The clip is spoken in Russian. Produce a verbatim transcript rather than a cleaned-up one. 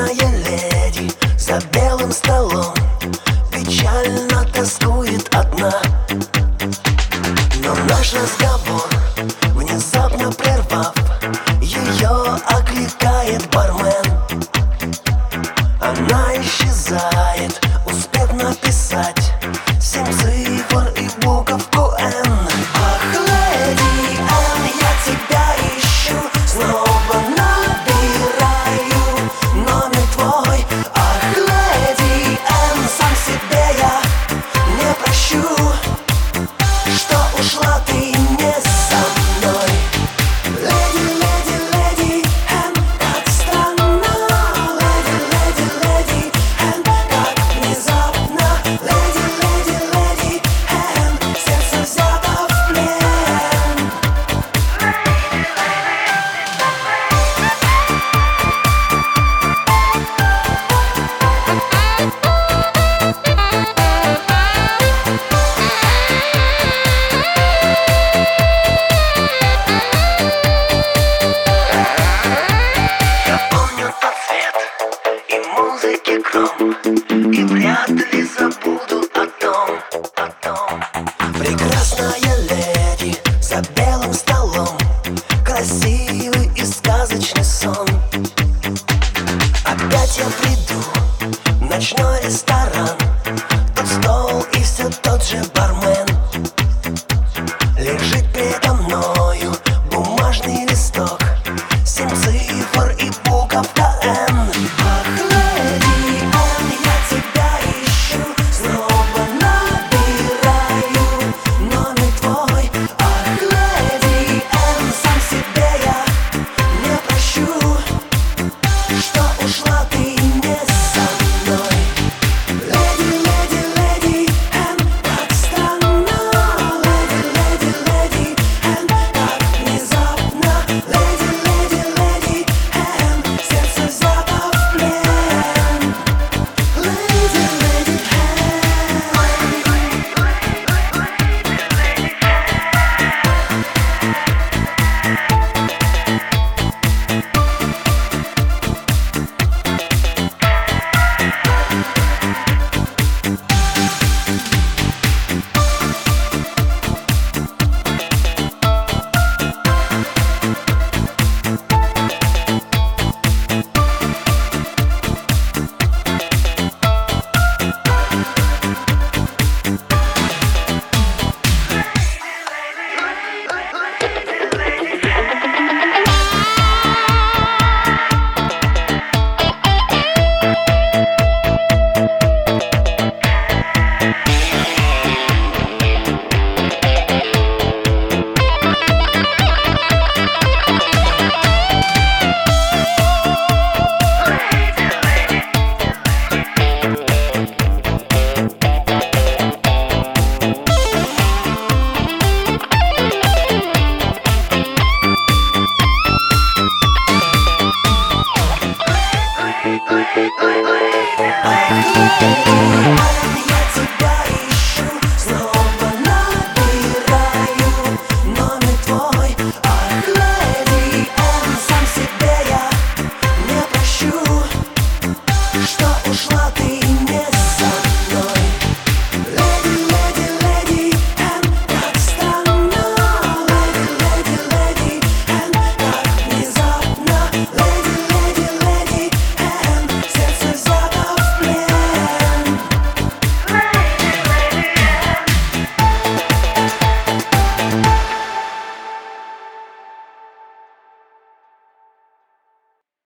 Прекрасная леди за белым столом печально тоскует одна. Но наш разговор, внезапно прервав, ее окликает бармен. Она исчезает, успев написать семь цифр и буковку Н. Ах, леди Н, я тебя ищу, снова набираю номер твой. Ах, леди Н, сам себе я не прощу, что ушла ты не со мной. Леди, леди, леди Н, как странно. Леди, леди, леди Н, как внезапно. Леди, леди, леди Н, сердце взято в плен. Я помню тот свет и музыки гром, и вряд ли забуду о том, о том. Прекрасная леди за белым столом, красивый и сказочный сон. Опять я приду в ночной ресторан, тот стол и все тот же бармен. Лежит передо мною бумажный листок, семь цифр и буковка Н. Ах, леди Н, я тебя ищу, снова набираю номер твой. Ах, леди Н, сам себе я не прощу, что ушла ты не со мной. Леди, леди, леди Н, как странно. Леди, леди, леди Н, как внезапно. Леди, леди, леди Н, сердце взято в плен. Леди, леди Ай, ай, ай, ай, ай.